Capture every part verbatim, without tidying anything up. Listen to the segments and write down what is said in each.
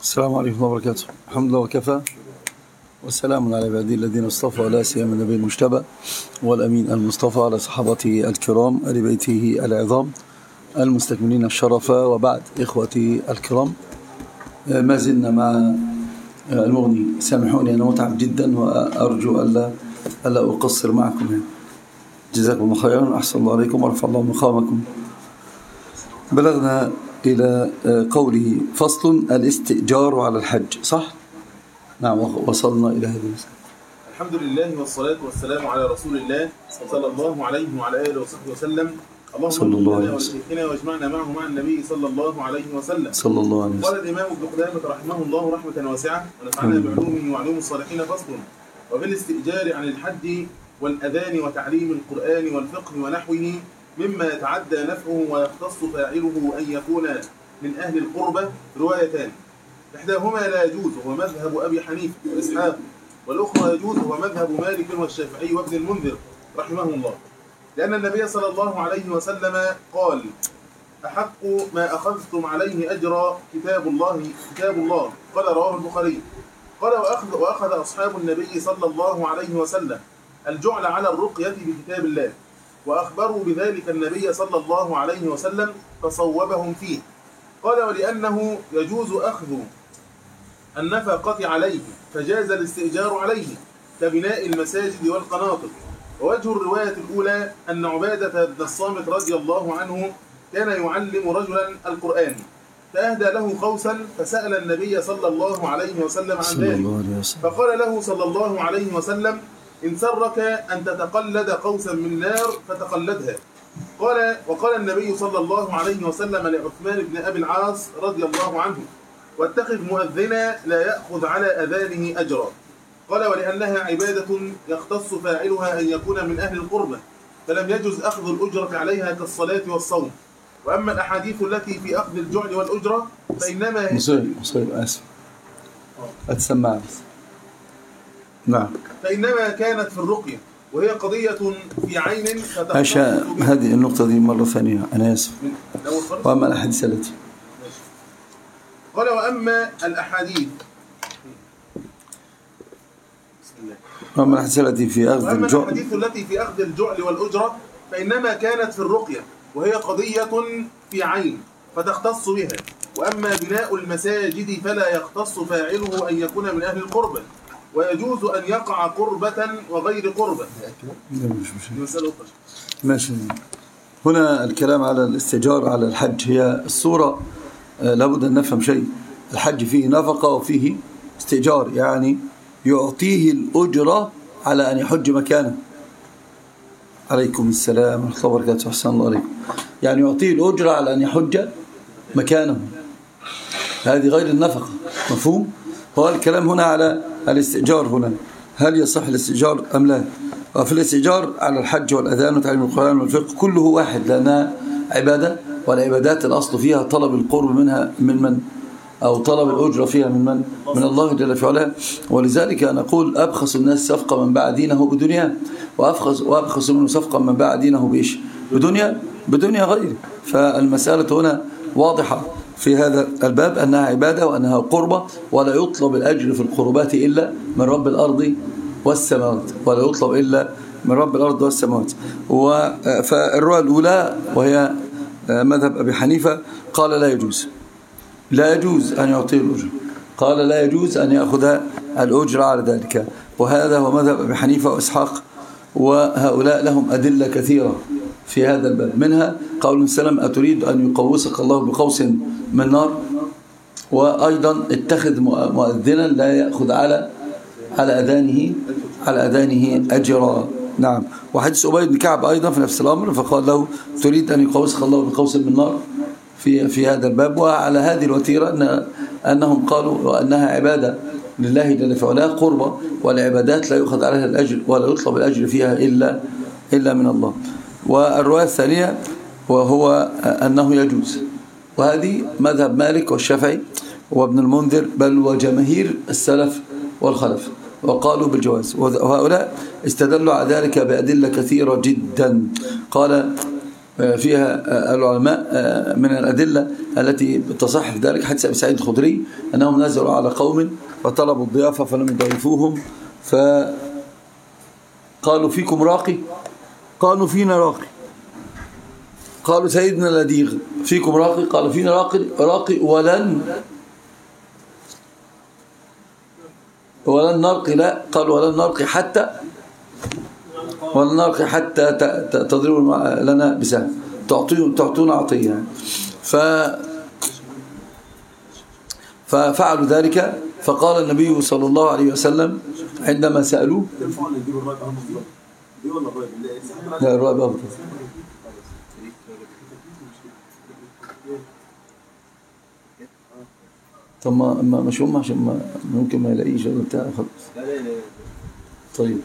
السلام عليكم ورحمة الله وبركاته. الحمد لله وكفى والسلام على عباده الذين اصطفى، ولا سيما النبي المجتبى والأمين المصطفى على صحابته الكرام آل بيته العظام المستكملين الشرف. وبعد، إخوتي الكرام، ما زلنا مع المغني. سامحوني أنا متعب جدا وأرجو ألا ألا أقصر معكم يعني. جزاكم الله خيرا، أحسن الله عليكم ورفع الله مقامكم. بلغنا إلى قوله فصل الاستئجار على الحج، صح؟ نعم، وصلنا إلى هذه المسألة. الحمد لله والصلاة والسلام على رسول الله صلى الله عليه وعلى آله وصحبه وسلم. اللهم اغفر لنا ولشيخنا واجمعنا معه مع النبي صلى الله عليه وسلم. صلى الله عليه وسلم. قال الإمام ابن قدامة رحمه الله رحمة واسعة، ونفعنا بعلومه وعلوم الصالحين. فصل وفي الاستئجار عن الحج والأذان وتعليم القرآن والفقه ونحوه مما يتعدى نفعه ويختص فاعله أن يكون من أهل القربة روايتان، إحداهما لا يجوز وهو مذهب أبي حنيفة وإسحاق، والأخرى يجوز وهو مذهب مالك والشافعي وابن المنذر رحمه الله، لأن النبي صلى الله عليه وسلم قال: أحق ما أخذتم عليه أجرا كتاب الله كتاب الله قال رواه البخاري. قال وأخذ, وأخذ أصحاب النبي صلى الله عليه وسلم الجعل على الرقية بكتاب الله، وأخبروا بذلك النبي صلى الله عليه وسلم فصوبهم فيه. قال ولأنه يجوز أخذ النفقة عليه فجاز الاستئجار عليه كبناء المساجد والقناطر. ووجه الرواية الأولى أن عبادة بن الصامت رضي الله عنه كان يعلم رجلا القرآن فأهدى له قوسا، فسأل النبي صلى الله عليه وسلم عن ذلك، فقال له صلى الله عليه وسلم: إن سرك أن تتقلد قوسا من نار فتقلدها. قال وقال النبي صلى الله عليه وسلم لعثمان بن أبي العاص رضي الله عنه: واتخذ مؤذنا لا يأخذ على أذانه أجرا. قال ولأنها عبادة يختص فاعلها أن يكون من أهل القربة، فلم يجز أخذ الأجرة عليها كالصلاة والصوم. وأما الأحاديث التي في أخذ الجعل والأجرة فإنما هي مصير مصير آسف أتسمع نعم فإنما كانت في الرقية، وهي قضية في عين أشاء. هذه النقطة دي مرة ثانية، أنا آسف. وأما الأحاديث التي قال وأما الأحاديث وأما الأحاديث التي في أخذ وأما الجعل الأحاديث التي في أخذ الجعل والأجرة فإنما كانت في الرقية، وهي قضية في عين فتختص بها. وأما بناء المساجد فلا يختص فاعله أن يكون من أهل القربة، ويجوز أن يقع قربة وغير قربة. ماشي. هنا الكلام على الاستئجار على الحج، هي الصورة لابد أن نفهم شيء. الحج فيه نفقة وفيه استئجار، يعني يعطيه الأجرة على أن يحج مكانه. عليكم السلام ورحمة الله وبركاته، أحسن الله عليكم. يعني يعطيه الأجرة على أن يحج مكانه، هذه غير النفقة. مفهوم؟ هو الكلام هنا على الاستئجار. هنا هل يصح الاستئجار أم لا؟ وفي الاستئجار على الحج والأذان وتعليم القرآن والفقه كله واحد، لأنها عبادة، والعبادات الأصل فيها طلب القرب منها من من أو طلب الأجرة فيها من من من الله جل في علاه. ولذلك نقول أبخس الناس صفقة من باع دينه بدنيا، وأبخس وأبخس منه صفقة من باع دينه بإيش؟ بدنيا بدنيا غيره. فالمسألة هنا واضحة في هذا الباب أنها عبادة وأنها قربة، ولا يطلب الأجر في القربات إلا من رب الأرض والسماوات، ولا يطلب إلا من رب الأرض والسماوات. فالرواية الأولى وهي مذهب أبي حنيفة قال لا يجوز لا يجوز أن يعطيه الأجر، قال لا يجوز أن يأخذ الأجر على ذلك. وهذا هو مذهب أبي حنيفة وإسحاق، وهؤلاء لهم أدلة كثيرة في هذا الباب، منها قول سلم: أتريد أن يقوسك الله بقوس من نار؟ وأيضا اتخذ مؤذنا لا يأخذ على على أذانه على أذانه أجرا. نعم. وحديث أبي بن كعب أيضا في نفس الأمر، فقال له: تريد أن يقوسك الله بقوس من نار في في هذا الباب. وعلى هذه الوتيرة أن أنهم قالوا أنها عبادة لله جل في علاه قربة، والعبادات لا يؤخذ عليها الأجر ولا يطلب الأجر فيها إلا إلا من الله. والرواية الثانية وهو أنه يجوز، وهذه مذهب مالك والشافعي وابن المنذر بل وجماهير السلف والخلف، وقالوا بالجواز. وهؤلاء استدلوا على ذلك بأدلة كثيرة جدا. قال فيها العلماء من الأدلة التي تصح في ذلك حديث أبي سعيد الخدري أنهم نزلوا على قوم فطلبوا الضيافة فلم يضيفوهم فقالوا فيكم راقي؟ قالوا فينا راقي. قالوا سيدنا لديغ فيكم راقي؟ قالوا فينا راقي, راقي ولن ولن نرقي. لا، قالوا ولن نرقي حتى ولن نرقي حتى تضربوا لنا بسهم، تعطونا عطية يعني. ف ففعلوا ذلك. فقال النبي صلى الله عليه وسلم عندما سألوه لا الرائب أفضل. طب ما مش هم عشان ما ممكن ما يلاقيش ولا بتاع خلاص. طيب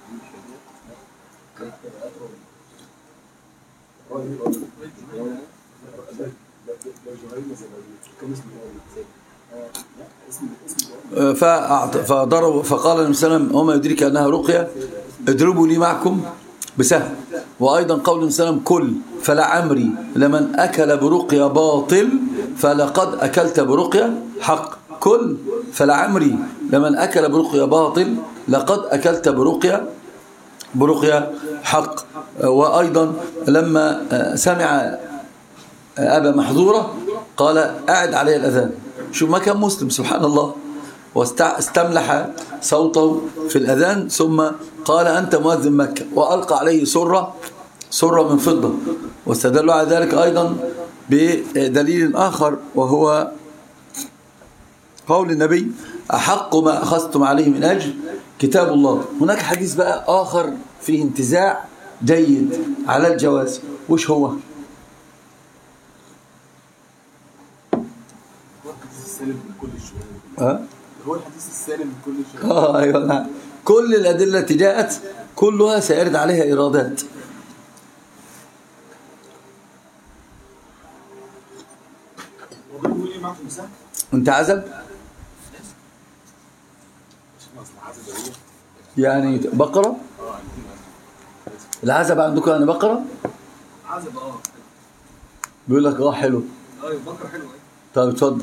فضربوا. فقال النبي صلى الله عليه وسلم وما يدريك أنها رقية اضربوا لي معكم بسهم. وأيضا قول النبي صلى الله عليه وسلم كل فلعمري لمن أكل برقية باطل فلقد أكلت برقية حق. كل فلعمري لمن أكل برقية باطل لقد أكلت برقية برقية حق. وأيضا لما سمع أبا محظورة قال أعد علي الأذان. شو ما كان مسلم سبحان الله، واستملح صوته في الأذان ثم قال أنت مؤذن مكة، وألقى عليه سرة سرة من فضة. واستدلوا على ذلك أيضا بدليل آخر وهو قول النبي أحق ما أخذتم عليه من أجر كتاب الله. هناك حديث بقى آخر فيه انتزاع جيد على الجواز. وش هو؟ أه؟ هو الحديث السالم من كل شيء. اه ايوه نعم. كل الادله التي جاءت كلها سيرد عليها ايرادات. انت عزب يعني بقره؟ العزب عندكم يعني بقره؟ عزب اه بيقول لك اه حلو. اه بقره حلوه. طب اتفضل.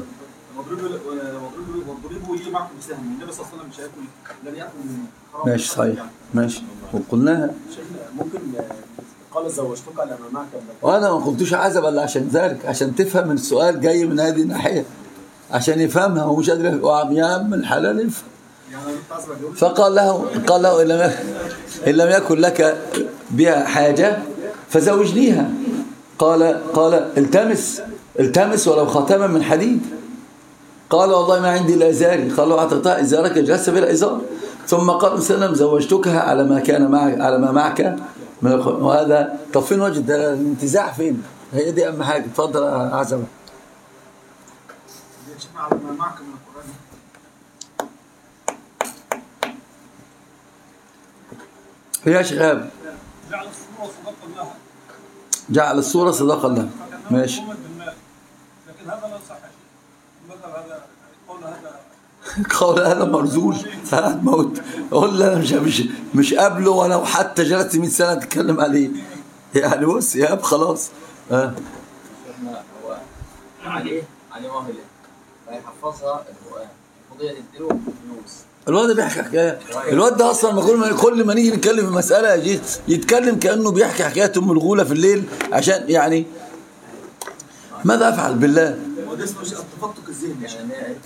واضربوا لي معكم بسهم. النبي صلى الله عليه وسلم مش هياكل لن ياكل من حرام. ماشي صحيح ماشي وقلناها. ممكن قال زوجتك على ما معك. وانا ما قلتوش عزب الا عشان ذلك، عشان تفهم السؤال جاي من هذه الناحيه، عشان يفهمها ومش قادر يا عم الحلال يفهم. فقال له قال له ان لم ان لم يكن لك بها حاجه فزوجنيها. قال قال التمس التمس ولو خاتما من حديد. قال والله ما عندي الا ازاري. قال له اعطيتها ازارك جلست بلا ازار. ثم قال وسلم زوجتكها على ما كان معك على ما معك من القرآن. وهذا طب فين وجه ده الانتزاع؟ فين؟ هي دي اهم حاجه. اتفضل يا عزمه. على ما معك من القرآن. يا شباب جعل الصورة صداقا لها. جعل الصورة صداقا لها. ماشي. لكن هذا لا يصح. هذا قول هذا قول هذا مرزول. هتموت. قول له مش مش مش قابله ولو حتى جلست مئة سنة تتكلم عليه. يعني بص يا اب خلاص. اه هو عليه عليه مهلة فيحفظها القرآن. القضية تديله فلوس. الواد ده بيحكي حكايه. الواد ده اصلا كل كل ما نيجي نتكلم في مساله يجي يتكلم كانه بيحكي حكايه ام الغوله في الليل عشان يعني ماذا افعل بالله؟ هو ده اسمه التفتق الذهني. يعني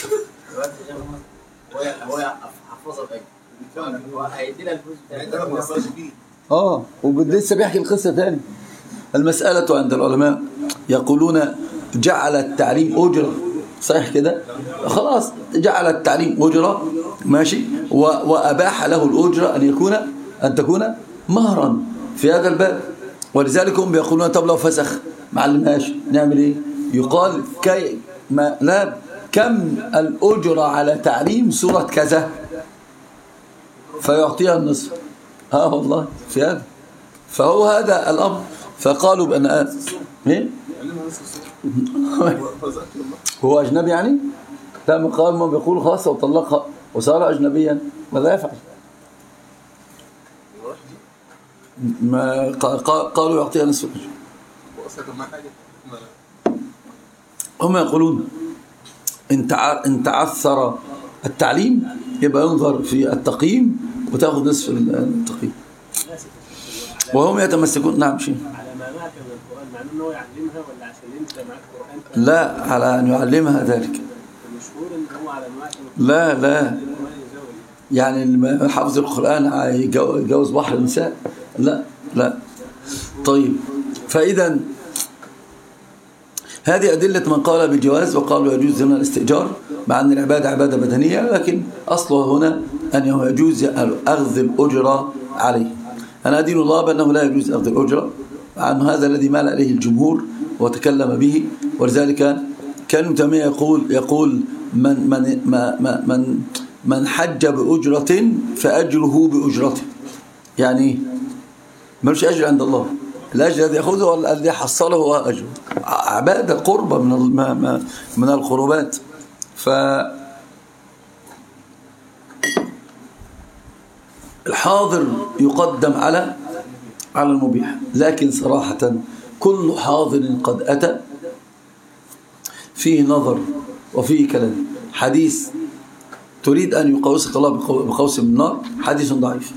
هو هو حفظها بقى. هو هيدي لها الفلوس بتاعتها ما يصرفش فيه. اه ولسه بيحكي القصه ثاني. المساله عند العلماء يقولون جعل التعليم اجره. صحيح كده؟ خلاص جعل التعليم أجرة ماشي وأباح له الأجرة أن يكون أن تكون مهرا في هذا الباب. ولذلك هم بيقولون طب لو فسخ ما علمناش نعمل إيه؟ يقال كي ما لا كم الأجرة على تعليم سورة كذا فيعطيها النصف. اه والله في هذا. فهو هذا الأمر. فقالوا بأن ايه هو أجنبي يعني؟ لا من قال ما بيقول خلاص وطلقها وصار أجنبيا ماذا يفعل؟ ما قالوا يعطيها نصف الأجر. اصلا كان معاه حاجه. هم يقولون ان ان تعثر التعليم يبقى ينظر في التقييم وتاخذ نصف التقييم، وهم يتمسكون. نعم شيء على ما معك من القرآن، مع انه يعلمها ولا عشان انت معك القرآن؟ لا، على ان يعلمها ذلك. المشهور ان هو على معك. لا لا، يعني اللي حافظ القرآن يجوز بحر النساء؟ لا لا. طيب، فإذا هذه أدلة من قال بالجواز وقالوا يجوز لنا الاستئجار، مع أن العبادة عبادة بدنية، لكن أصله هنا أنه يجوز أخذ الأجرة عليه. أنا أدين الله بأنه لا يجوز أخذ الأجرة، عن هذا الذي مال عليه الجمهور وتكلم به. ولذلك كان ابن تيمية يقول يقول من من من من حج بأجرة فأجره بأجرته، يعني ملوش أجر عند الله، الأجر الذي يأخذه الذي حصله هو أجر عبادة قربة من من القربات. ف الحاضر يقدم على على المبيح، لكن صراحة كل حاضر قد أتى فيه نظر وفيه كلام. حديث تريد أن يقوسك الله بقوس من النار حديث ضعيف،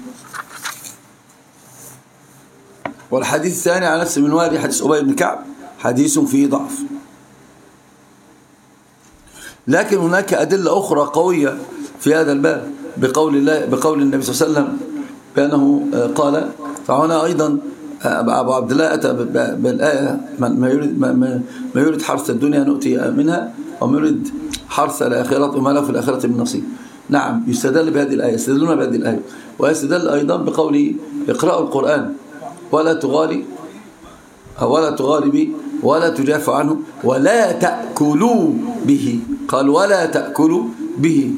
والحديث الثاني على نفس المنوال حديث أبي بن كعب حديث فيه ضعف. لكن هناك أدلة أخرى قوية في هذا الباب بقول الله بقول النبي صلى الله عليه وسلم بأنه قال. فهنا أيضا أبو عبد الله أتى بالآية ما يريد ما يريد حرث الدنيا نؤتي منها وما يريد حرث الآخرة وما له في الآخرة من نصيب. نعم، يستدل بهذه الآية، يستدلون بهذه الآية، ويستدل أيضا بقوله اقرأوا القرآن ولا تغالي ولا تغالبي ولا تجاف عنه ولا تأكلوا به. قال ولا تأكلوا به.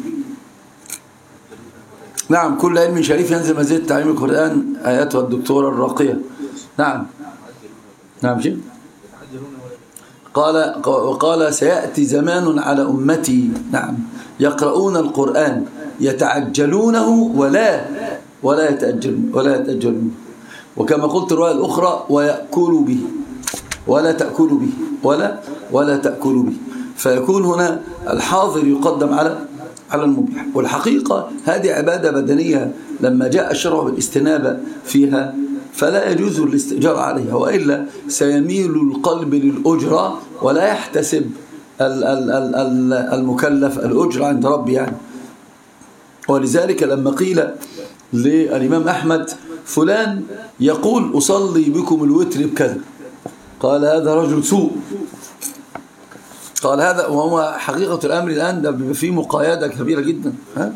نعم، كل علم شريف ينزل مزيد تعليم القرآن آياتها الدكتورة الراقية. نعم نعم شيء قال وقال سيأتي زمان على أمتي نعم يقرؤون القرآن يتعجلونه ولا ولا يتأجلون ولا يتأجلون وكما قلت الرواية الأخرى ويأكلوا به ولا تأكلوا به ولا ولا تأكلوا به. فيكون هنا الحاضر يقدم على على المبيح. والحقيقة هذه عبادة بدنية، لما جاء الشرع بالاستنابة فيها فلا يجوز الاستئجار عليها، وإلا سيميل القلب للأجرة ولا يحتسب المكلف الأجرة عند ربي يعني. ولذلك لما قيل للإمام أحمد فلان يقول أصلي بكم الوتر بكذا، قال هذا رجل سوء. قال هذا وهو حقيقة الأمر الآن ده بيبقى فيه مقايدة كبيرة جدا. ها؟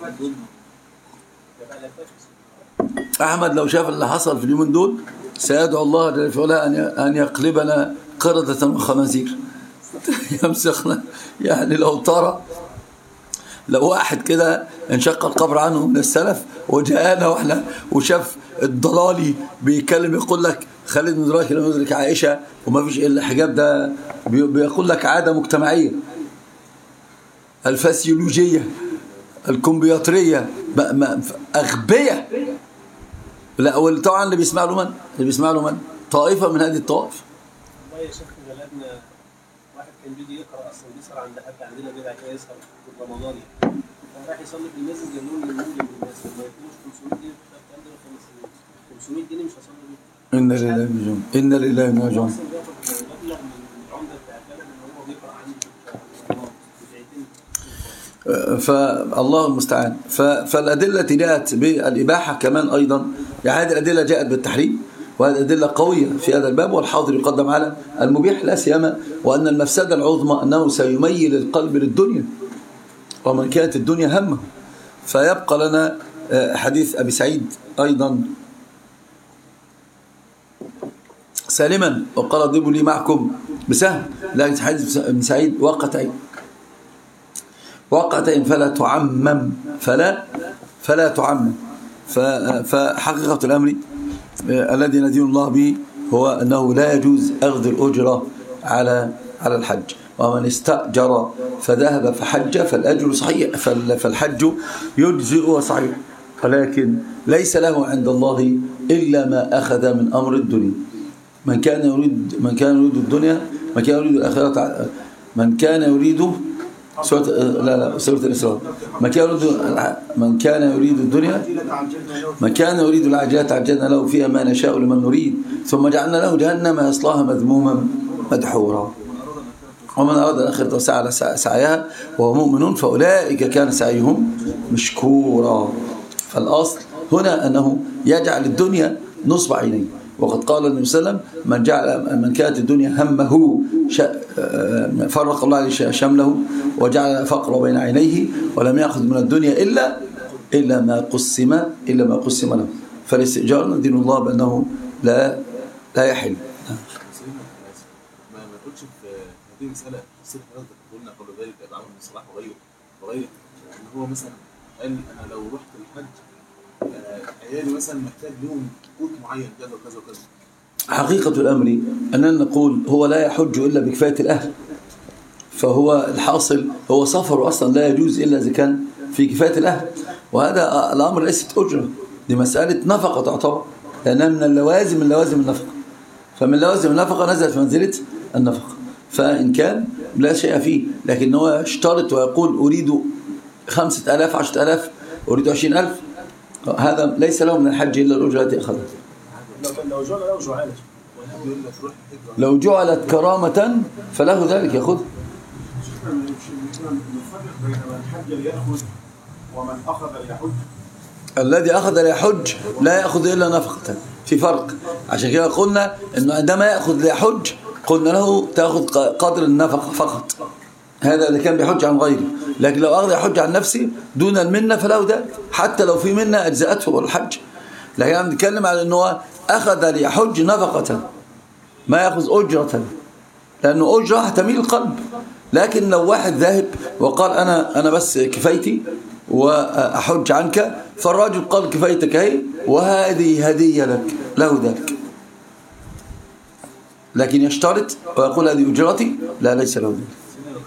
أحمد لو شاف اللي حصل في اليومين دول سيدعو الله جل وعلا أن يقلبنا قردة وخنازير يمسخنا. يعني لو ترى لو واحد كده انشق القبر عنه من السلف وجاءنا واحنا وشاف الضلالي بيتكلم يقول لك خالد مدرك لما يدرك عائشة وما فيش إلا الحجاب، ده بيقول لك عادة مجتمعية الفسيولوجية الكمبيوترية أغبية. لا، طبعا اللي بيسمع له من اللي بيسمع له من طائفة من هذه الطوائف. والله يا شيخ بلدنا واحد كان بيجي يقرأ أصلا بيسهر عند حد عندنا بيبقى كده يسهر في رمضان، فراح يصلي في المسجد قال لهم للناس ما يكونوش خمسمية جنيه خمسمية جنيه مش هصلي بيه. إن لله راجعون إن لله راجعون. فالله المستعان. فالأدلة جاءت بالإباحة كمان أيضا، يعني هذه الأدلة جاءت بالتحريم، وهذه الأدلة قوية في هذا الباب، والحاضر يقدم على المبيح، لا سيما وأن المفسدة العظمى أنه سيميل القلب للدنيا، ومن كانت الدنيا همه. فيبقى لنا حديث أبي سعيد أيضا سالما وقال اضربوا لي معكم بسهم، لكن حديث ابن سعيد وقتين وقتين فلا تعمم فلا فلا تعمم. فحقيقة الأمر الذي ندين الله به هو أنه لا يجوز أخذ الأجرة على على الحج. ومن استأجر فذهب فحج فالأجر صحيح، فالحج يجزئ وصحيح، ولكن ليس له عند الله إلا ما أخذ من أمر الدنيا. من كان يريد من كان يريد الدنيا من كان يريد الآخرة من كان يريد سورة لا لا سورة الإسراء من كان يريد من كان يريد الدنيا من كان يريد العاجلة عجلنا له فيها ما نشاء لمن نريد ثم جعلنا له جهنم يصلاها مذموما مدحورا ومن أراد الآخرة وسعى سعيها وهو مؤمن فأولئك كان سعيهم مشكورا. فالأصل هنا أنه يجعل الدنيا نصب عينيه، وقد قال النبي صلى الله عليه وسلم من جعل من كانت الدنيا همه فرق الله عليه شمله وجعل فقر بين عينيه ولم يأخذ من الدنيا إلا إلا ما قسم إلا ما قسم له. فالاستئجار دين الله بأنه لا لا يحل. ما ما تقولش في هذه المسألة تصير حضرتك قلنا قبل ذلك أبو عمرو بن صلاح وغيره وغيره إن هو مثلا قال أنا لو رحت الحج عيالي مثلا محتاج لهم قوت معين كذا وكذا وكذا. حقيقة الأمر أننا نقول هو لا يحج إلا بكفاية الأهل، فهو الحاصل هو سفر أصلا لا يجوز إلا إذا كان في كفاية الأهل، وهذا الأمر ليست أجرة، دي مسألة نفقة تعتبر، لأنها من اللوازم من لوازم النفقة، فمن لوازم النفقة نزلت في منزلة النفقة، فإن كان لا شيء فيه، لكن هو اشترط ويقول أريد خمسة آلاف عشرة آلاف أريد عشرين ألف، هذا ليس له من الحج إلا الأجرة التي أخذها. لو جعل له جعالة لو جعلت كرامة فله ذلك يأخذ. نفرق بين من حج ليأخذ ومن أخذ ليحج. الذي أخذ ليحج لا يأخذ إلا نفقة، في فرق. عشان كده قلنا إنه عندما يأخذ ليحج قلنا له تأخذ قدر النفقة فقط، هذا اللي كان بيحج عن غيره. لكن لو أخذ يحج عن نفسه دون المنة فله ذلك، حتى لو في منة أجزأته الحج. لكن أنا بنتكلم على إنه أخذ ليحج نفقة ما يأخذ أجرة، لأنه أجرة تميل القلب. لكن لو واحد ذاهب وقال أنا أنا بس كفايتي وأحج عنك، فالراجل قال كفايتك هي وهذه هدية لك، له ذلك. لكن يشترط ويقول هذه أجرتي، لا ليس له ذلك.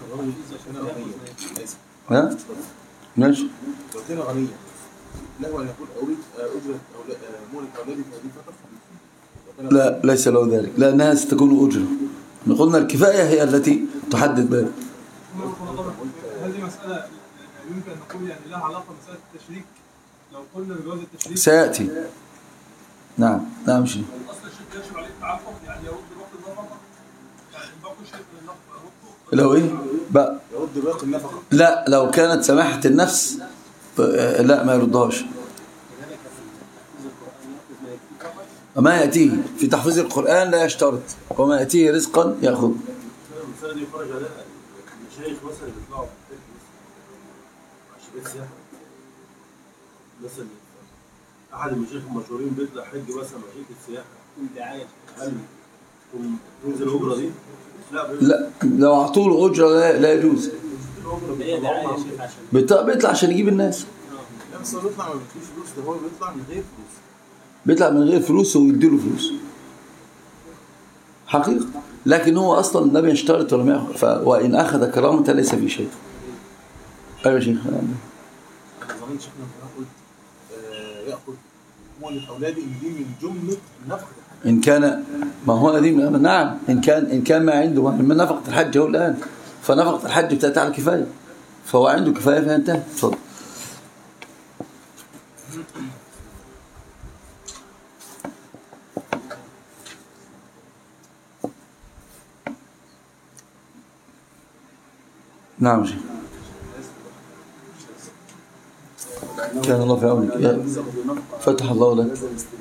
ها؟ ماشي. لو كان غنيا له أن يقول أريد أجرة مولد أولادي في هذه فقط. لا ليس له ذلك، لأنها ستكون أجرة. قلنا الكفاية هي التي تحدد ذلك. هذه مسألة يمكن أن نقول يعني لها علاقة بمسألة التشريك. لو قلنا بجواز التشريك سيأتي. نعم نعم شيء. الأصل الشرك يجب عليه التعاقب، يعني يرد باقي النفقة، يعني باقي شيء من النفقة لو إيه بقى يرد باقي النفقة. لا لو كانت سماحة النفس لا ما يردهاش. وما يأتيه في تحفيظ القرآن لا يشترط، وما يأتيه رزقا يأخذ. المسألة دي يخرج عليها المشايخ مثلا بيطلعوا عشان بس مثلا أحد المشايخ المشهورين بيطلع حج مثلا مع شركة السياحة دعاية، هل تنزل الأجرة دي؟ لا لو أعطوا له أجرة لا, لا يجوز. بيطلع عشان يجيب الناس. لا بس هو بيطلع ما بيديش فلوس، ده هو بيطلع من غير فلوس. بيطلع من غير فلوس ويديله فلوس حقيقة، لكن هو أصلا لم يشترط ولم يأخذ، وإن أخذ كرامة ليس في شيء. أيوة شيخ. أنا ظننت شيخنا قلت يأخذ مولد أولادي دي من جملة النفقة. إن كان ما هو دي نعم إن كان إن كان ما عنده من نفقة الحج هو الآن، فنفقة الحج بتأتي على الكفاية، فهو عنده كفاية فانتهى. تفضل. نعم شيخ. كان الله في عونك، فتح الله لك.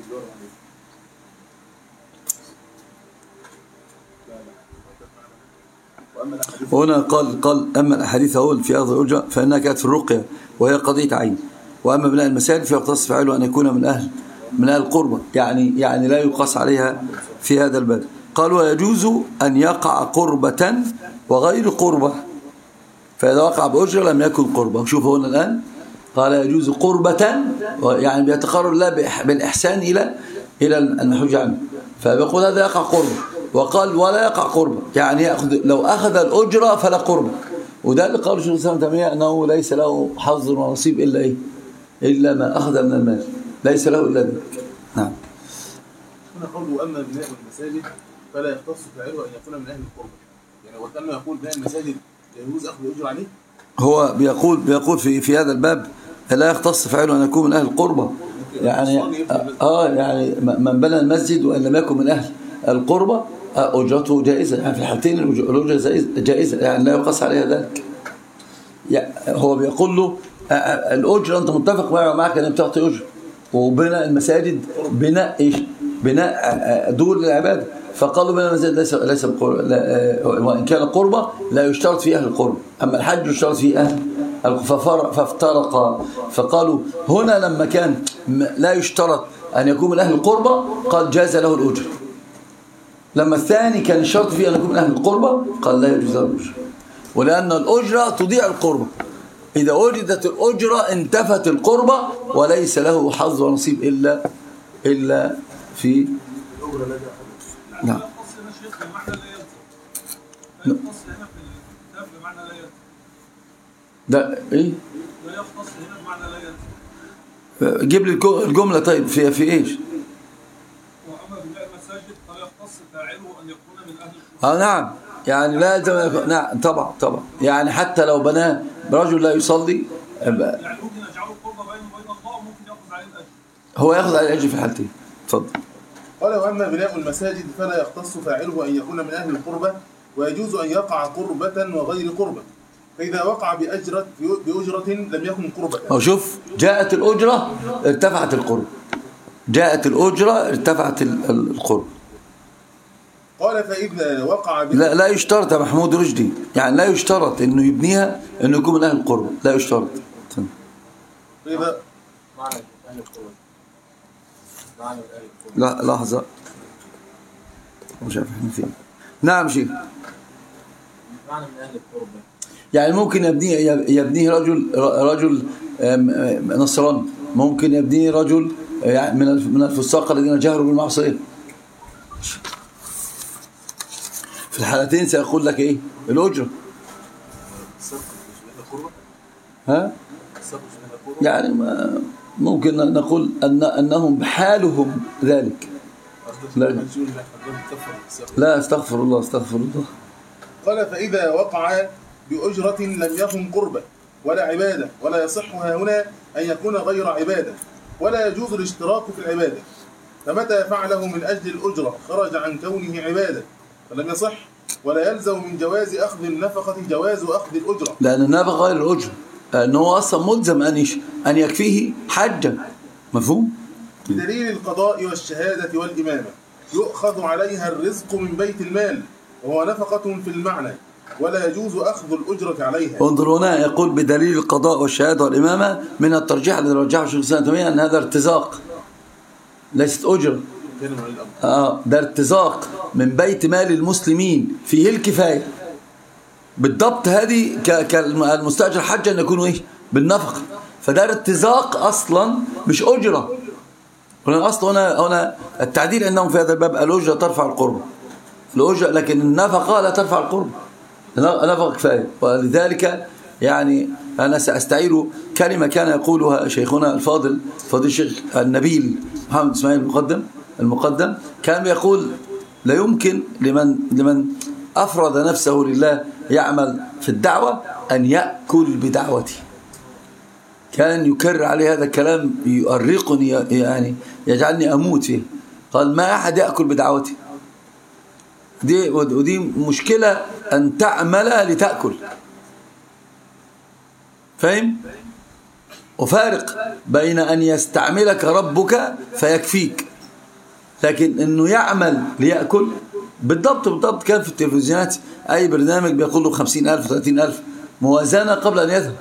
هنا قال قال أما الأحاديث أول في أخذ الأجرة فإنها كانت في الرقية وهي قضية عين، وأما بناء المساجد فيقتص فعله أن يكون من أهل من أهل القربة، يعني يعني لا يقاس عليها في هذا الباب. قال ويجوز أن يقع قربة وغير قربة، فإذا وقع بأجرة لم يكن قربة. وشوف هنا الآن قال يجوز قربة، يعني بيتقرب الله بالإحسان إلى إلى المحوج عنه، فبيقول هذا يقع قربة. وقال ولا يقع قربة، يعني يأخذ لو أخذ الأجرة فلا قربة. وده اللي قال شيخ الإسلام ابن تيمية أنه ليس له حظ ونصيب إلا إيه؟ إلا ما أخذ من المال، ليس له إلا ذلك. نعم. هنا قوله أما بناء المساجد فلا يختص فاعله ان يكون من اهل القربة. يعني وكانه يقول بناء المساجد يجوز اخذ الاجر عليه. هو بيقول بيقول في في هذا الباب لا يختص فاعله ان يكون من اهل القربة. يعني اه يعني من بنى المسجد وان لم يكن من اهل القربة اجرته جائزة. يعني في الحالتين الاجرة جائزة، يعني لا يقاس عليها ذلك. يعني هو بيقول له الأجرة أنت متفق معك أن بتعطي أجرة، وبناء المساجد بناء إيش؟ بناء دور للعبادة. فقالوا بناء المساجد ليس ليس وإن كان قربة لا يشترط فيه أهل القرب، أما الحج يشترط فيه أهل فافترق. فقالوا هنا لما كان لا يشترط أن يكون من أهل القربة قال جاز له الأجر، لما الثاني كان الشرط فيه أن يكون من أهل القربة قال لا يجوز له الأجر، ولأن الأجرة تضيع القربة. إذا وجدت الأجرة انتفت القربة وليس له حظ ونصيب إلا إلا في نعم. لا يختص هنا شيخ بمعنى لا يلزم. لا يختص هنا في الكتاب بمعنى لا يلزم. ده إيه؟ لا يختص هنا بمعنى لا يلزم. جيب لي الجملة طيب في في إيش؟ وأما بناء المساجد فلا يختص فاعله أن يكون من أهل القرى. آه نعم، يعني لازم. نعم طبعا طبعا، يعني حتى لو بناه برجل لا يصلي يعني ممكن يجعله قربة بينه وبين الله وممكن يأخذ عليه الأجر. هو يأخذ عليه الأجر في الحالتين. اتفضل. قال واما بناء المساجد فلا يختص فاعله ان يكون من اهل القربة، ويجوز ان يقع قربة وغير قربة، فاذا وقع بأجرة بأجرة لم يكن قربة. أو شوف، جاءت الأجرة ارتفعت القرب، جاءت الأجرة ارتفعت القرب. قال فإذا وقع لا لا يشترط يا محمود رشدي، يعني لا يشترط انه يبنيها انه يكون من اهل القرب، لا يشترط. فإذا معنى أهل القرى. معنى أهل القرى. لا لحظة، مش عارف احنا فين. نعم شيخ. معنى من أهل القرى. يعني ممكن يبنيه يبنيه رجل رجل نصراني، ممكن يبنيه رجل يعني من من الفساق الذين جهروا بالمعصية. في الحالتين سيقول لك ايه الأجرة. ها يعني ما ممكن نقول أن أنهم بحالهم ذلك. لا, لا استغفر الله استغفر الله. قال فإذا وقع بأجرة لم يكن قربة ولا عبادة، ولا يصح هنا أن يكون غير عبادة، ولا يجوز الاشتراك في العبادة، فمتى فعله من أجل الأجرة خرج عن كونه عبادة فلم يصح، ولا يلزم من جواز أخذ النفقة جواز أخذ الأجرة، لأن النفقة غير الأجرة، أنه أصلا ملزم أن أن يكفيه حجا. مفهوم؟ بدليل القضاء والشهادة والإمامة يؤخذ عليها الرزق من بيت المال، وهو نفقة في المعنى، ولا يجوز أخذ الأجرة عليها. انظر هنا يقول بدليل القضاء والشهادة والإمامة، من الترجيح الذي رجحه الشيخ الإسلام ابن تيمية أن هذا ارتزاق ليست أجرة. آه ده ارتزاق من بيت مال المسلمين فيه الكفاية بالضبط. هذه كالمستأجر حجا أن يكون إيه بالنفقة، فده ارتزاق أصلا مش أجرة. هنا أصلا هنا هنا التعديل عندهم في هذا الباب الأجرة ترفع القرب الأجرة، لكن النفقة لا ترفع القرب، نفقة كفاية. ولذلك يعني أنا سأستعير كلمة كان يقولها شيخنا الفاضل فضيل الشيخ النبيل محمد إسماعيل المقدم المقدم كان يقول لا يمكن لمن لمن أفرد نفسه لله يعمل في الدعوة أن يأكل بدعوته. كان يكرر عليه هذا الكلام يؤرقني، يعني يجعلني أموت فيه. قال ما أحد يأكل بدعوته، دي ودي مشكلة أن تعمل لتأكل. فاهم؟ وفارق بين أن يستعملك ربك فيكفيك، لكن أنه يعمل ليأكل. بالضبط بالضبط كان في التلفزيونات أي برنامج بيقول له خمسين ألف ثلاثين ألف موازنة قبل أن يذهب،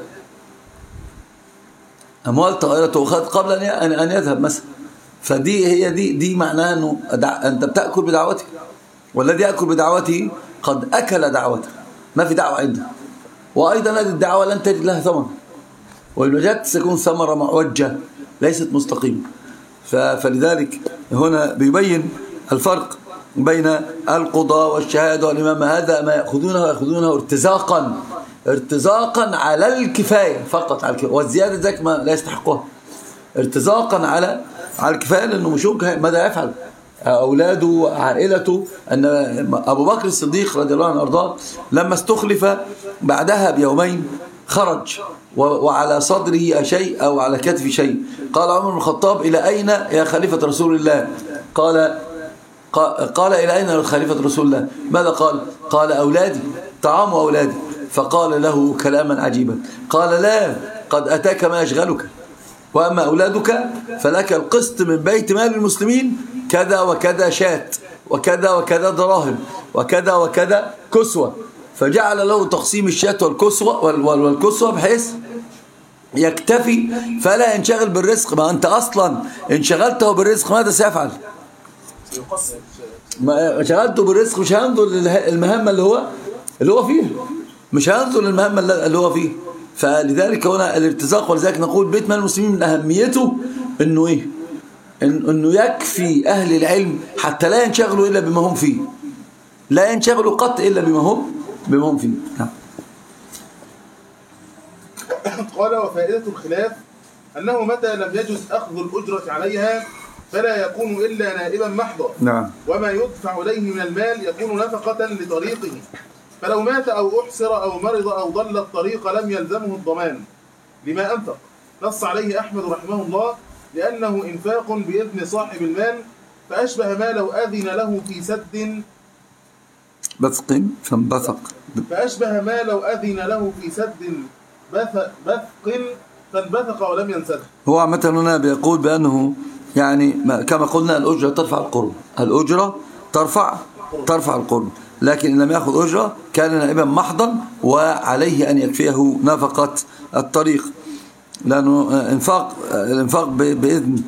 أموال طائرة تؤخذ قبل أن يذهب مثلا. فدي هي دي دي معناها أنه أنت بتأكل بدعوتك، والذي يأكل بدعوته قد أكل دعوته، ما في دعوة عنده. وأيضا هذه الدعوة لن تجد لها ثمر، وإن وجدت ستكون ثمرة معوجة ليست مستقيمة. فلذلك هنا بيبين الفرق بين القضاء والشهادة والإمامة. هذا ما يأخذونه يأخذونه ارتزاقا ارتزاقا على الكفاية فقط، على الكفاية، والزيادة ذاك ما لا يستحقها. ارتزاقا على على الكفاية، لأنه مش ممكن ماذا يفعل. أولاده عائلته. أن أبو بكر الصديق رضي الله عنه وأرضاه لما استخلف بعدها بيومين خرج وعلى صدره شيء أو على كتف شيء. قال عمر بن الخطاب: إلى أين يا خليفة رسول الله؟ قال قال إلى أين يا خليفة رسول الله؟ ماذا قال؟ قال: أولادي، طعام أولادي. فقال له كلاما عجيبا، قال: لا، قد أتاك ما يشغلك، وأما أولادك فلك القسط من بيت مال المسلمين، كذا وكذا شاة، وكذا وكذا دراهم، وكذا وكذا كسوة. فجعل له تقسيم الشاة والكسوة والكسوة بحيث يكتفي فلا ينشغل بالرزق. ما أنت أصلا انشغلته بالرزق ماذا سيفعل؟ ما شغلته بالرزق مش هينظر للمهمة اللي هو اللي هو فيه، مش هينظر للمهمة اللي هو فيه. فلذلك هنا الارتزاق. ولذلك نقول بيت مال المسلمين من أهميته إنه إيه؟ إنه يكفي أهل العلم حتى لا ينشغلوا إلا بما هم فيه، لا ينشغلوا قط إلا بما هم بما هم فيه. نعم. قال: وفائدة الخلاف أنه متى لم يجز أخذ الأجرة عليها فلا يكون إلا نائبا محضا. نعم. وما يدفع إليه من المال يكون نفقة لطريقه، فلو مات أو أحصر أو مرض أو ضل الطريق لم يلزمه الضمان لما أنفق. نص عليه أحمد رحمه الله لأنه إنفاق بإذن صاحب المال، فأشبه ما لو أذن له في سد بثق فانبثق فأشبه ما لو أذن له في سد بثق فانبثق ولم ينسد. هو عامة هنا بيقول بأنه يعني كما قلنا الأجرة ترفع القرب، الأجرة ترفع ترفع القرب، لكن إن لم يأخذ أجرة كان نائبا محضا وعليه أن يكفيه نفقة الطريق، لأنه انفاق الانفاق بإذن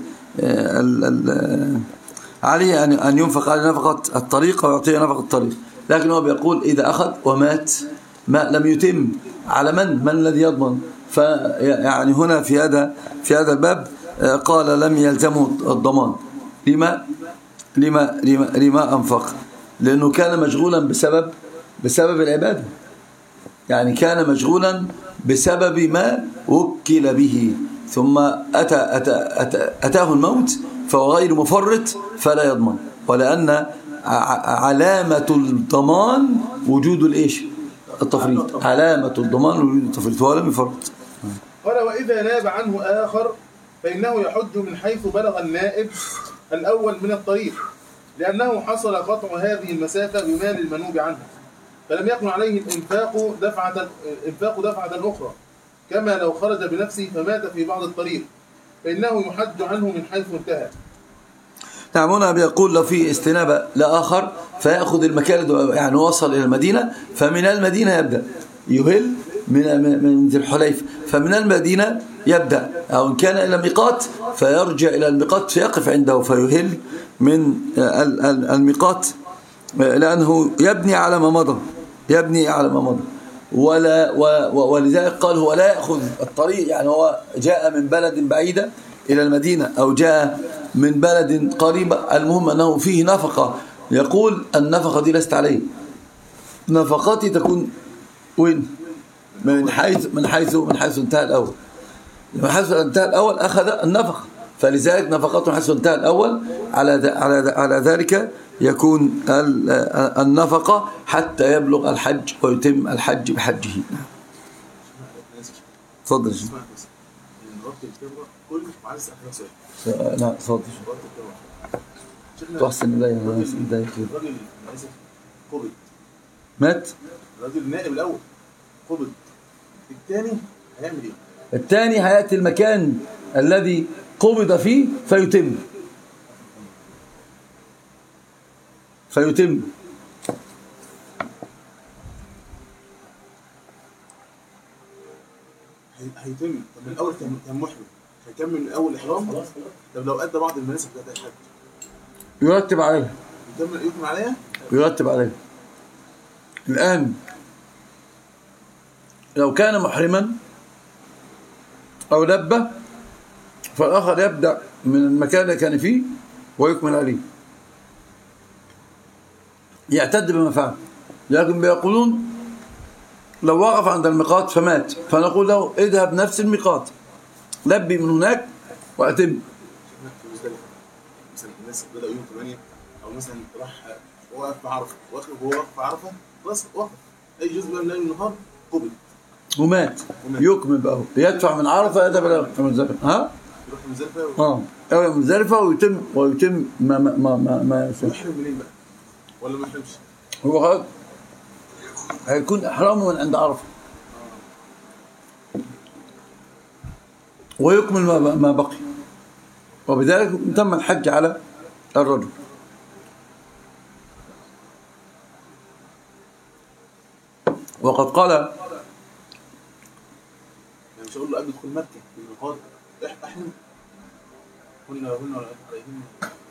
عليه أن ينفق على نفقة الطريق ويعطيه نفقة الطريق. لكن هو بيقول إذا أخذ ومات ما لم يتم على من من الذي يضمن؟ فيعني هنا في هذا في هذا الباب قال لم يلزمه الضمان. لما لما لما, لما أنفق؟ لأنه كان مشغولا بسبب بسبب العبادة، يعني كان مشغولا بسبب ما وكل به، ثم أتى أتى أتى أتاه الموت فهو غير مفرط فلا يضمن. ولأن علامة الضمان وجود الإيش؟ التفريط. علامة الضمان وجود التفريط ولم يفرط. قال: وإذا ناب عنه آخر فإنه يحج من حيث بلغ النائب الأول من الطريق، لأنه حصل قطع هذه المسافة بمال المنوب عنه، فلم يكن عليه الإنفاق دفعة إنفاق دفعة أخرى، كما لو خرج بنفسه فمات في بعض الطريق فإنه يحج عنه من حيث انتهى. نعم. هنا بيقول لو في استنابة لآخر فيأخذ المكان، يعني وصل إلى المدينة فمن المدينة يبدأ يهل من من ذي الحليفة، فمن المدينة يبدأ، أو إن كان إلى ميقات فيرجع إلى الميقات فيقف عنده فيهل من الميقات، لأنه يبني على ما مضى يبني على ما مضى ولا ولذلك قال هو لا يأخذ الطريق، يعني هو جاء من بلد بعيدة إلى المدينة أو جاء من بلد قريبة، المهم أنه فيه نفقة. يقول النفقة دي لست عليه، نفقاتي تكون وين؟ من حيث من حيث من حيث انتهى الأول، من حيث انتهى الأول أخذ النفقة، فلذلك نفقته من حيث انتهى الأول على على على ذلك يكون النفقة حتى يبلغ الحج ويتم الحج بحجه. تفضل. لا تفضل. تحسن إليه الراجل قبض مات. الراجل النائب الأول قبض، الثاني هيعمل إيه؟ الثاني هيأتي المكان الذي قبض فيه فيتم فيتم هيتم. طب من الأول كان محرم هيكمل من أول إحرام. طب لو أدى بعض المناسك بتاعت الحج يرتب عليها يكمل يكمل عليها يرتب عليها. الآن لو كان محرما أو لبى فالآخر يبدأ من المكان اللي كان فيه ويكمل عليه، يعتد بما فعل. لكن بيقولون لو وقف عند الميقات فمات فنقول له اذهب نفس الميقات لبي من هناك وأتم. مثلا الناس بدأوا يوم ثمانية او مثلا راح وقف في عرفه، وقف وهو واقف في عرفه خلاص وقف، اي جزء من الليل والنهار قبل ومات ومات. يكمل بقى، يدفع من عرفه يذهب الى مزدلفه. ها يروح مزدلفه و- اه أو مزدلفه ويتم ويتم ما ما ما ما, ما يفعل. يحرم منين بقى؟ ولا ما يحرمش؟ هو خلاص هيكون احرامه من عند عرفه ويكمل ما ما بقي، وبذلك تم الحج على الرجل. وقد قال يعني مش هقول له قبل دخول مكه في الميقات إح- احرم هن هن ولا عليهن.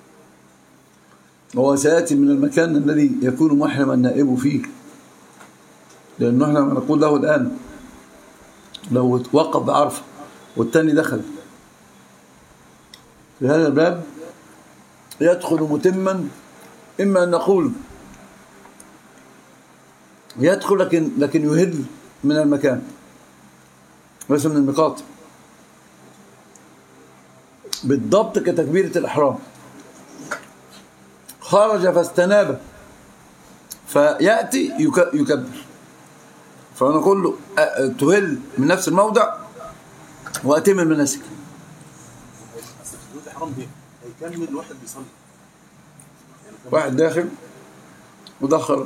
هو سيأتي من المكان الذي يكون محرم النائب فيه، لأنه احنا نقول له الآن لو وقف بعرفة والتاني دخل في هذا الباب يدخل متما، إما أن نقول يدخل لكن لكن يهل من المكان ليس من الميقات بالضبط كتكبيرة الإحرام. خرج فاستناب فيأتي يك- يكبر، فنقول له أ- تهل من نفس الموضع وأتم المناسك. اصل في بيوت احرام دي هيكمل واحد بيصلي يعني كمل. واحد داخل وده خرج،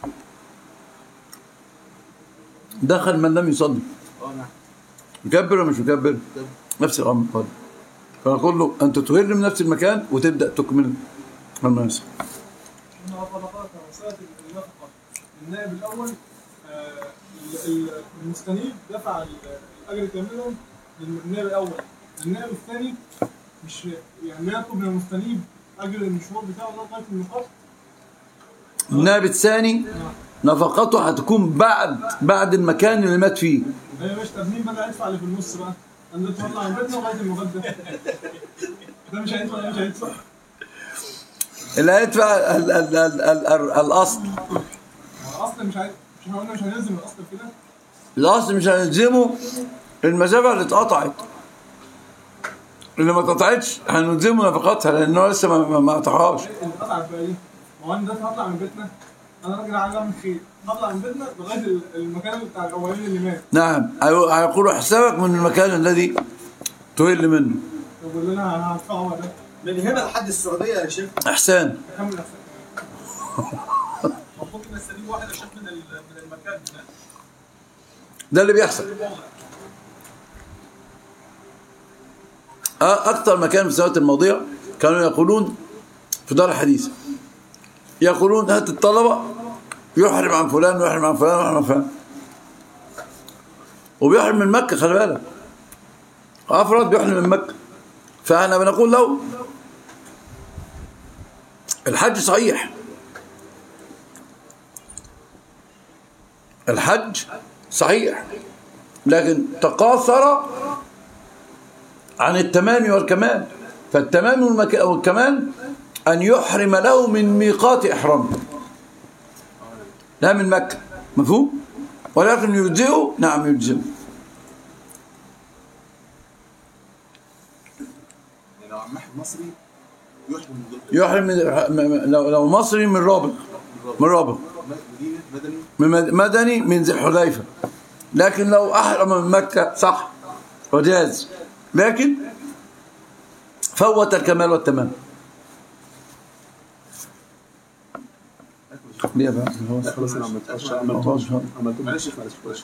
دخل من لم يصلي اه نعم يكبر ولا مش يكبر؟ كمل. نفس الأمر قال. فنقول له أنت تهل من نفس المكان وتبدأ تكمل المناسك. إنها طبقات مسألة النفقة. النائب الأول آه، ال- ال- المستنيب دفع ال- الأجر كاملا للنائب الأول. النائب الثاني مش يعني لا يطلب من المستنيب أجر المشوار بتاعه لغاية الميقات. النائب الثاني نفقته هتكون بعد بعد المكان اللي مات فيه. أيوة ماشي، طب مين بقى هيدفع اللي في النص بقى؟ أنا دلوقتي هطلع من بيتنا لغاية الميقات ده. ده مش هيدفع ده مش هيدفع. اللي هيدفع ال- ال- ال- ال- ال- الأصل. الأصل مش هي... مش احنا قلنا مش هنلزم الأصل كده؟ الأصل مش هنلزمه المسافة اللي اتقطعت، اللي ما اتقطعتش هنلزمه نفقاتها لأنه لسه ما- ما ما قطعهاش. اللي اتقطعت بقى ايه؟ ما هو انا دلوقتي هطلع من بيتنا، انا راجل عايز اعمل خير، هطلع من بيتنا لغايه ال- المكان بتاع الاولين اللي مات. نعم هي- هيقولوا حسابك من المكان الذي تهل منه. طب واللي انا هدفعه ده من هنا لحد السعوديه يا شيخ. إحسان. كمل احسن. المفروض ان السليم واحد اشوف من ال- من المكان هناك. ده اللي بيحصل. أ- أكثر مكان في السنوات الماضية كانوا يقولون في دار الحديث يقولون هات الطلبة يحرم عن فلان ويحرم عن فلان ويحرم عن فلان، وبيحرم من مكة. خلي بالك أفراد بيحرم من مكة. فأنا بنقول له الحج صحيح، الحج صحيح، لكن تقاصر عن التمام والكمال. فالتمام والمك- والكمال أن يحرم له من ميقات إحرامه لا من مكة، مفهوم؟ ولكن يجزئه، نعم يجزئه. يعني لو عم واحد مصري يحرم من ضد يحرم من لو لو مصري من رابغ، من رابغ مدينه مدني من مد- مدني من ذي الحليفة، لكن لو أحرم من مكة صح وجاز، لكن فوت الكمال والتمام. ليه بقى؟ لا خلاص انا عملت خلاص. عملت عملت معلش معلش معلش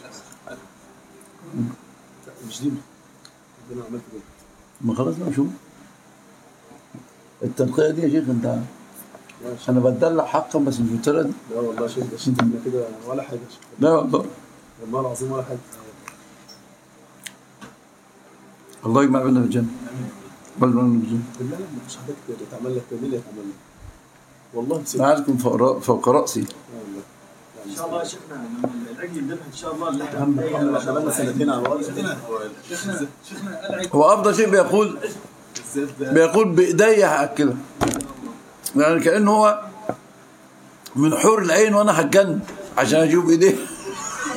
مش دي ربنا عملت كده. ما خلاص بقى شوف التنقية دي يا شيخ. انت ماشي. انا بتدلع حقا بس مش بالطريقة دي. لا والله يا شيخ، ده شيخ احنا كده ولا حاجه يا شيخ. لا والله والله العظيم ولا حاجه. الله يجمع بيننا في الجنة. بل بيننا في الجنة. بالله لا مش حضرتك تعمل لك مين اللي يتعمل لك؟ والله بسيط. معاكم فوق را- فوق رأسي. لا والله. ان شاء الله يا شيخنا لما العجل يذبح ان شاء الله اللي الحمد لله احنا بقالنا سنتين على الوضع. شيخنا شيخنا العجل هو أفضل شيء بيقول الزيت ده بيقول بإيدي هأكلها، يعني كأنه هو من حور العين وأنا هتجنن عشان أجيب إيديه.